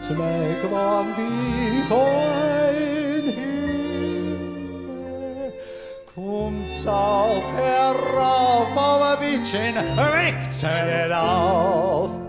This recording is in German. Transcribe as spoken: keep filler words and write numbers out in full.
Zmägwarm die fein Himmel, kommt's auch herauf, aber bittchen, weckt's mir nicht auf.